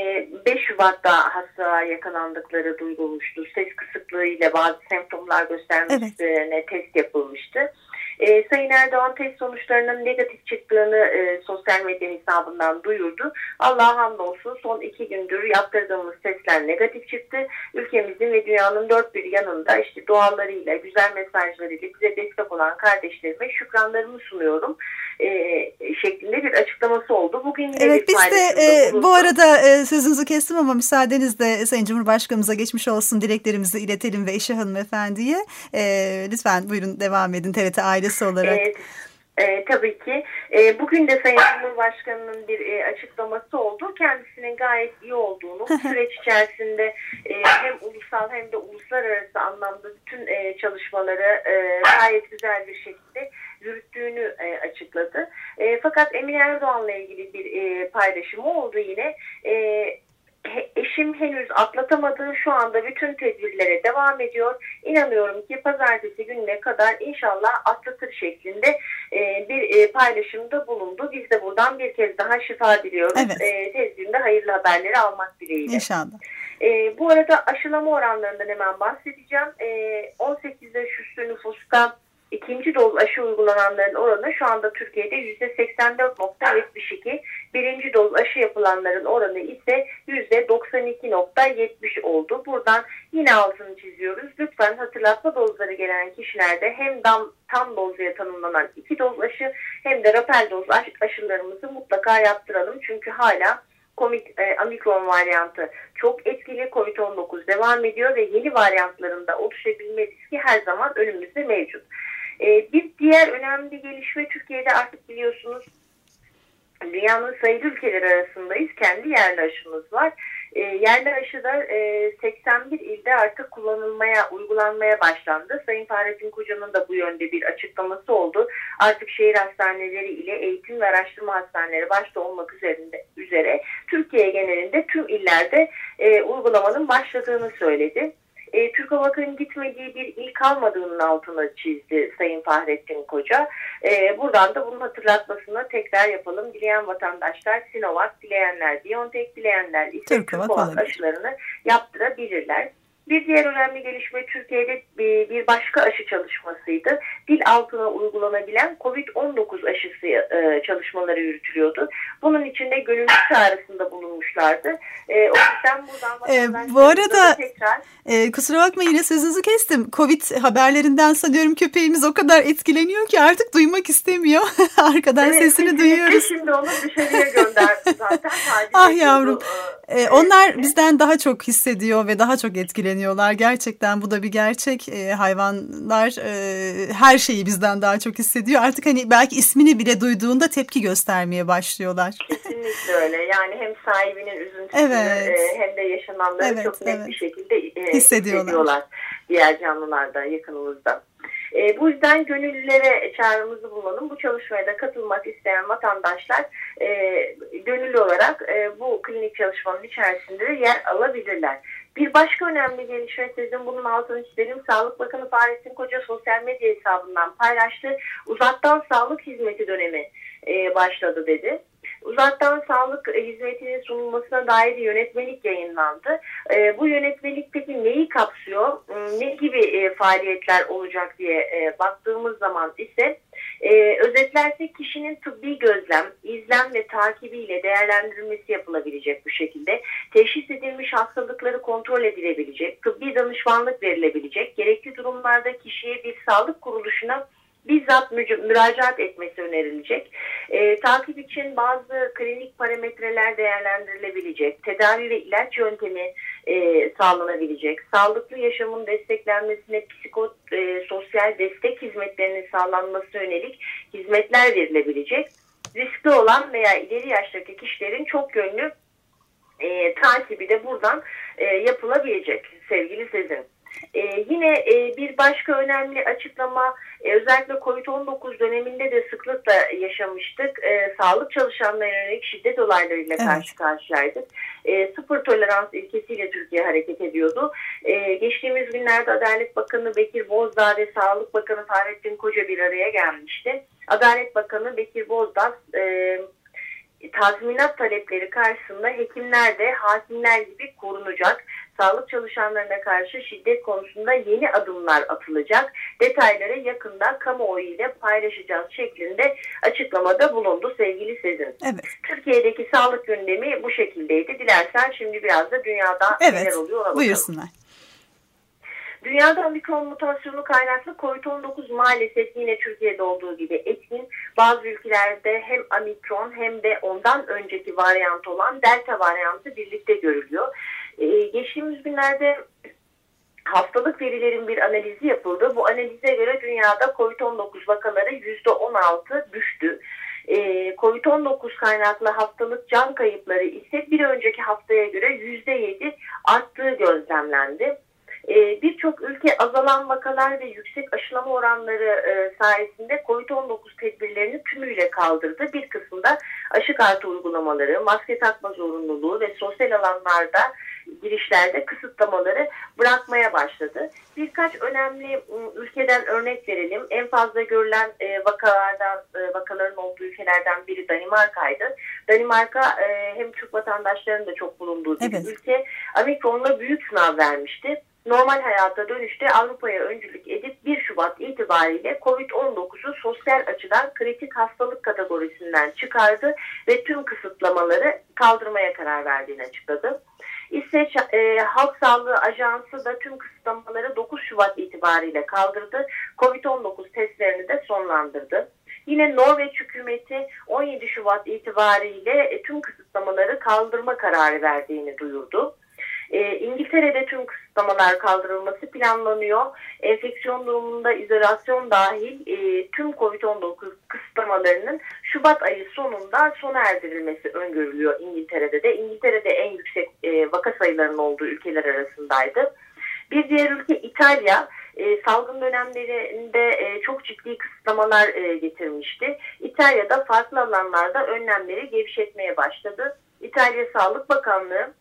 beş Şubat'ta hastalığa yakalandıkları duyulmuştu. Ses kısıklığıyla bazı semptomlar göstermesine evet. test yapılmıştı. E, Sayın Erdoğan test sonuçlarının negatif çıktığını e, sosyal medya hesabından duyurdu. Allah'a hamdolsun son iki gündür yaptırdığımız testler negatif çıktı. Ülkemizin ve dünyanın dört bir yanında işte dualarıyla, güzel mesajlarıyla bize destek olan kardeşlerime şükranlarımı sunuyorum e, şeklinde bir açıklaması oldu. Bugün yine evet, biz de e, bu arada e, sözünüzü kestim ama müsaadenizle Sayın Cumhurbaşkanımıza geçmiş olsun dileklerimizi iletelim ve eşi hanımefendiye. E, lütfen buyurun devam edin T R T ailesi olarak. Evet. E, tabii ki. E, bugün de Sayın Cumhurbaşkanı'nın bir e, açıklaması oldu. Kendisinin gayet iyi olduğunu, bu süreç içerisinde e, hem ulusal hem de uluslararası anlamda bütün e, çalışmaları e, gayet güzel bir şekilde yürüttüğünü e, açıkladı. E, fakat Emine Erdoğan'la ilgili bir e, paylaşımı oldu yine. E, eşim henüz atlatamadığı şu anda bütün tedbirlere devam ediyor. İnanıyorum ki pazartesi gününe kadar inşallah atlatır şeklinde e, bir e, paylaşımda bulundu. Biz de buradan bir kez daha şifa diliyoruz. Evet. E, tez günde hayırlı haberleri almak dileğiyle. İnşallah. E, bu arada aşılama oranlarından hemen bahsedeceğim. E, on sekiz yaş üstü nüfusta İkinci doz aşı uygulananların oranı şu anda Türkiye'de yüzde seksen dört nokta yetmiş iki. Birinci doz aşı yapılanların oranı ise yüzde doksan iki nokta yetmiş oldu. Buradan yine altını çiziyoruz. Lütfen hatırlatma dozları gelen kişilerde hem tam, tam dozluya tanımlanan iki doz aşı hem de rapel doz aşılarımızı mutlaka yaptıralım. Çünkü hala Komik, e, Omikron varyantı çok etkili. kovid on dokuz devam ediyor ve yeni varyantlarında oluşabilme riski her zaman önümüzde mevcut. E, bir diğer önemli gelişme, Türkiye'de artık biliyorsunuz dünyanın sayılı ülkeleri arasındayız. Kendi yerli aşımız var. E, yerli aşılar e, seksen bir ilde artık kullanılmaya, uygulanmaya başlandı. Sayın Fahrettin Koca'nın da bu yönde bir açıklaması oldu. Artık şehir hastaneleri ile eğitim ve araştırma hastaneleri başta olmak üzerinde, üzere Türkiye genelinde tüm illerde e, uygulamanın başladığını söyledi. E, Türk Hava Yolları'nın gitmediği bir il kalmadığının altına çizdi Sayın Fahrettin Koca. E, buradan da bunun hatırlatmasını tekrar yapalım. Dileyen vatandaşlar Sinovac, dileyenler BioNTech, dileyenler ise Türk, Türk Hava Yolları aşılarını yaptırabilirler. Bir diğer önemli gelişme Türkiye'de bir başka aşı çalışmasıydı. Dil altına uygulanabilen kovid on dokuz aşısı çalışmaları yürütülüyordu. Bunun için de gönüllü çağrısında bulunmuşlardı. O yüzden buradan ee, bu arada tekrar... e, kusura bakma yine sözünüzü kestim. Covid haberlerinden sanıyorum köpeğimiz o kadar etkileniyor ki artık duymak istemiyor. Arkadan evet, sesini duyuyoruz. Şimdi onu dışarıya gönderdi zaten. Ah yavrum. Ee, onlar evet. bizden daha çok hissediyor ve daha çok etkileniyorlar. Gerçekten bu da bir gerçek. Ee, hayvanlar e, her şeyi bizden daha çok hissediyor. Artık hani belki ismini bile duyduğunda tepki göstermeye başlıyorlar. Kesinlikle öyle. Yani hem sahibinin üzüntüsünü evet. e, hem de yaşananları evet, çok net evet. bir şekilde e, hissediyorlar. hissediyorlar. Diğer canlılarda yakınımızda. E, bu yüzden gönüllülere çağrımızı bulunalım. Bu çalışmaya da katılmak isteyen vatandaşlar e, gönüllü olarak e, bu klinik çalışmanın içerisinde de yer alabilirler. Bir başka önemli gelişme, sizin bunun altını çizelim. Sağlık Bakanı Fahrettin Koca sosyal medya hesabından paylaştı. Uzaktan sağlık hizmeti dönemi e, başladı dedi. Uzaktan sağlık hizmetinin sunulmasına dair bir yönetmelik yayınlandı. E, bu yönetmelik peki neyi kapsıyor, ne gibi e, faaliyetler olacak diye e, baktığımız zaman ise e, özetlersek kişinin tıbbi gözlem, izlem ve takibiyle değerlendirilmesi yapılabilecek bu şekilde. Teşhis edilmiş hastalıkları kontrol edilebilecek, tıbbi danışmanlık verilebilecek, gerekli durumlarda kişiye bir sağlık kuruluşuna bizzat müracaat etmesi önerilecek. E, takip için bazı klinik parametreler değerlendirilebilecek. Tedavi ve ilaç yöntemi e, sağlanabilecek. Sağlıklı yaşamın desteklenmesine psikososyal destek hizmetlerinin sağlanması yönelik hizmetler verilebilecek. Riskli olan veya ileri yaştaki kişilerin çok yönlü e, takibi de buradan e, yapılabilecek sevgili Sezin. Ee, yine e, bir başka önemli açıklama, e, özellikle kovid on dokuz döneminde de sıklıkla yaşamıştık. E, sağlık çalışanlarına yönelik şiddet olaylarıyla evet. karşı karşıyaydık. E, sıfır tolerans ilkesiyle Türkiye hareket ediyordu. E, geçtiğimiz günlerde Adalet Bakanı Bekir Bozdağ ve Sağlık Bakanı Fahrettin Koca bir araya gelmişti. Adalet Bakanı Bekir Bozdağ e, tazminat talepleri karşısında hekimler de hakimler gibi korunacak. Sağlık çalışanlarına karşı şiddet konusunda yeni adımlar atılacak. Detayları yakında kamuoyu ile paylaşacağız şeklinde açıklamada bulundu sevgili Sezin. Evet. Türkiye'deki sağlık gündemi bu şekildeydi. Dilersen şimdi biraz da dünyada evet. neler oluyor ona bakalım. Buyursunlar. Dünyada Omikron mutasyonu kaynaklı kovid on dokuz maalesef yine Türkiye'de olduğu gibi etkin. Bazı ülkelerde hem Omikron hem de ondan önceki varyant olan Delta varyantı birlikte görülüyor. Ee, geçtiğimiz günlerde hastalık verilerin bir analizi yapıldı. Bu analize göre dünyada kovid on dokuz vakaları yüzde on altı düştü. Ee, kovid on dokuz kaynaklı hastalık can kayıpları ise bir önceki haftaya göre yüzde yedi arttığı gözlemlendi. E, Birçok ülke azalan vakalar ve yüksek aşılama oranları e, sayesinde kovid on dokuz tedbirlerini tümüyle kaldırdı. Bir kısmında aşı kartı uygulamaları, maske takma zorunluluğu ve sosyal alanlarda girişlerde kısıtlamaları bırakmaya başladı. Birkaç önemli ülkeden örnek verelim. En fazla görülen e, vakalardan e, vakaların olduğu ülkelerden biri Danimarka'ydı. Danimarka e, hem Türk vatandaşlarının da çok bulunduğu bir evet. ülke. Omikron'la büyük sınav vermişti. Normal hayata dönüşte Avrupa'ya öncülük edip bir Şubat itibariyle kovid on dokuzu sosyal açıdan kritik hastalık kategorisinden çıkardı ve tüm kısıtlamaları kaldırmaya karar verdiğini açıkladı. İsveç e, Halk Sağlığı Ajansı da tüm kısıtlamaları dokuz Şubat itibariyle kaldırdı. kovid on dokuz testlerini de sonlandırdı. Yine Norveç hükümeti on yedi Şubat itibariyle e, tüm kısıtlamaları kaldırma kararı verdiğini duyurdu. E, İngiltere'de tüm kısıtlamalar kaldırılması planlanıyor. Enfeksiyon durumunda izolasyon dahil e, tüm kovid on dokuz kısıtlamalarının Şubat ayı sonunda sona erdirilmesi öngörülüyor İngiltere'de de. İngiltere'de en yüksek e, vaka sayılarının olduğu ülkeler arasındaydı. Bir diğer ülke İtalya. E, salgın dönemlerinde e, çok ciddi kısıtlamalar e, getirmişti. İtalya'da farklı alanlarda önlemleri gevşetmeye başladı. İtalya Sağlık Bakanlığı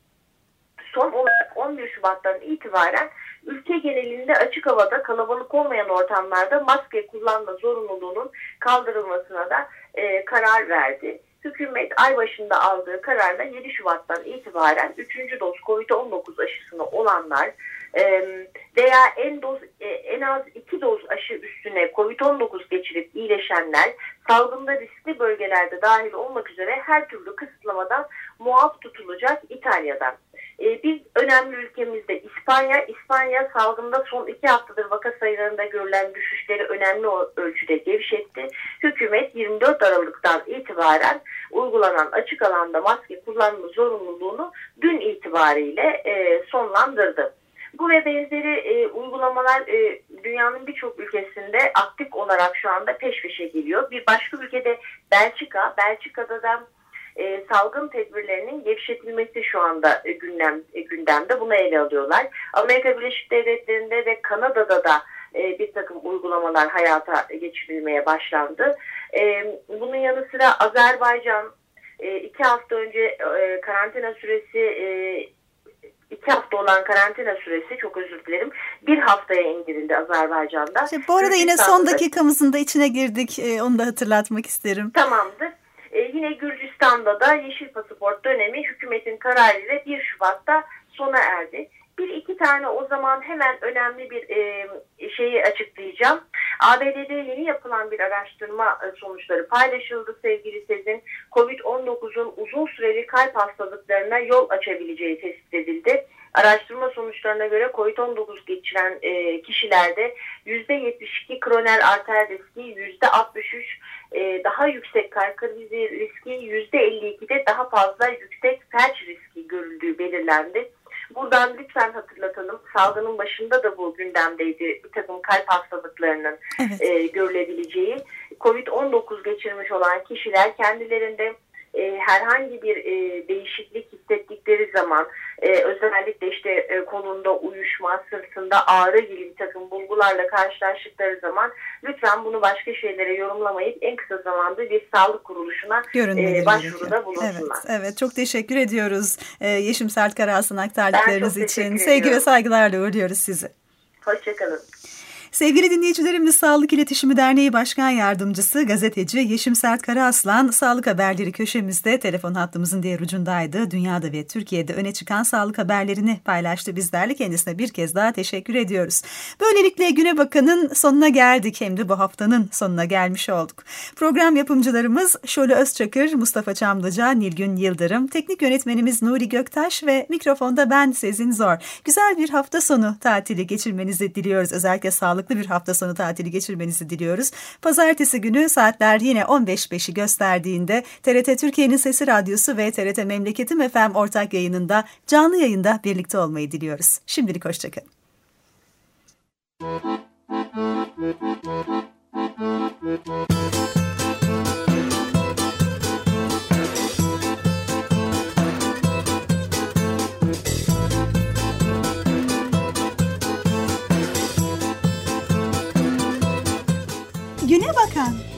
son olarak on bir Şubat'tan itibaren ülke genelinde açık havada kalabalık olmayan ortamlarda maske kullanma zorunluluğunun kaldırılmasına da e, karar verdi. Hükümet ay başında aldığı kararla yedi Şubat'tan itibaren üçüncü doz kovid on dokuz aşısını olanlar e, veya en doz e, en az iki doz aşı üstüne kovid on dokuz geçirip iyileşenler salgında riskli bölgelerde dahil olmak üzere her türlü kısıtlamadan muaf tutulacak İtalya'dan. Bir önemli ülkemizde İspanya, İspanya salgında son iki haftadır vaka sayılarında görülen düşüşleri önemli ölçüde gevşetti. Hükümet yirmi dört Aralık'tan itibaren uygulanan açık alanda maske kullanma zorunluluğunu dün itibariyle sonlandırdı. Bu ve benzeri e, uygulamalar e, dünyanın birçok ülkesinde aktif olarak şu anda peş peşe geliyor. Bir başka ülkede Belçika, Belçika'da da E, salgın tedbirlerinin gevşetilmesi şu anda e, gündem, e, gündemde. Bunu ele alıyorlar. Amerika Birleşik Devletleri'nde ve Kanada'da da e, bir takım uygulamalar hayata geçirilmeye başlandı. E, bunun yanı sıra Azerbaycan e, iki hafta önce e, karantina süresi e, iki hafta olan karantina süresi, çok özür dilerim, bir haftaya indirildi Azerbaycan'da. İşte bu arada yine son dakikamızın da içine girdik. E, onu da hatırlatmak isterim. Tamamdır. Ee, yine Gürcistan'da da yeşil pasaport dönemi hükümetin kararıyla bir Şubat'ta sona erdi. Bir iki tane o zaman hemen önemli bir e, şeyi açıklayacağım. A B D'de yeni yapılan bir araştırma sonuçları paylaşıldı sevgili Sezin. kovid on dokuzun uzun süreli kalp hastalıklarına yol açabileceği tespit edildi. Araştırma sonuçlarına göre kovid on dokuz geçiren e, kişilerde yüzde yetmiş iki koroner arter riski, yüzde altmış üç e, daha yüksek kalp krizi riski, yüzde elli ikide daha fazla yüksek felç riski görüldüğü belirlendi. Buradan lütfen hatırlatalım, salgının başında da bu gündemdeydi, bir takım kalp hastalıklarının evet. e, görülebileceği. kovid on dokuz geçirmiş olan kişiler kendilerinde e, herhangi bir e, değişiklik hissettikleri zaman, e, özellikle işte e, kolunda uyuşma, sırtında ağrı gibi bir takım bulgularla karşılaştıkları zaman lütfen bunu başka şeylere yorumlamayıp en kısa zamanda bir sağlık kuruluşuna e, başvuruda bulunsunlar. Evet, evet, çok teşekkür ediyoruz e, Yeşim Sert Karaaslan aktardıklarınız için. Sevgi ve saygılarla uğurluyoruz sizi. Hoşçakalın. Sevgili dinleyicilerimiz, Sağlık İletişimi Derneği Başkan Yardımcısı, gazeteci Yeşim Sert Karaaslan, Sağlık Haberleri köşemizde telefon hattımızın diğer ucundaydı. Dünyada ve Türkiye'de öne çıkan sağlık haberlerini paylaştı bizlerle. Kendisine bir kez daha teşekkür ediyoruz. Böylelikle Güne Bakan'ın sonuna geldik. Hem de bu haftanın sonuna gelmiş olduk. Program yapımcılarımız Şule Özçakır, Mustafa Çamlıca, Nilgün Yıldırım, teknik yönetmenimiz Nuri Göktaş ve mikrofonda ben Sezin Zor. Güzel bir hafta sonu tatili geçirmenizi diliyoruz. Özellikle sağlık bir hafta sonu tatili geçirmenizi diliyoruz. Pazartesi günü saatler yine on beş beşi gösterdiğinde T R T Türkiye'nin Sesi Radyosu ve T R T Memleketim F M ortak yayınında canlı yayında birlikte olmayı diliyoruz. Şimdilik hoşçakalın. Güne bakan.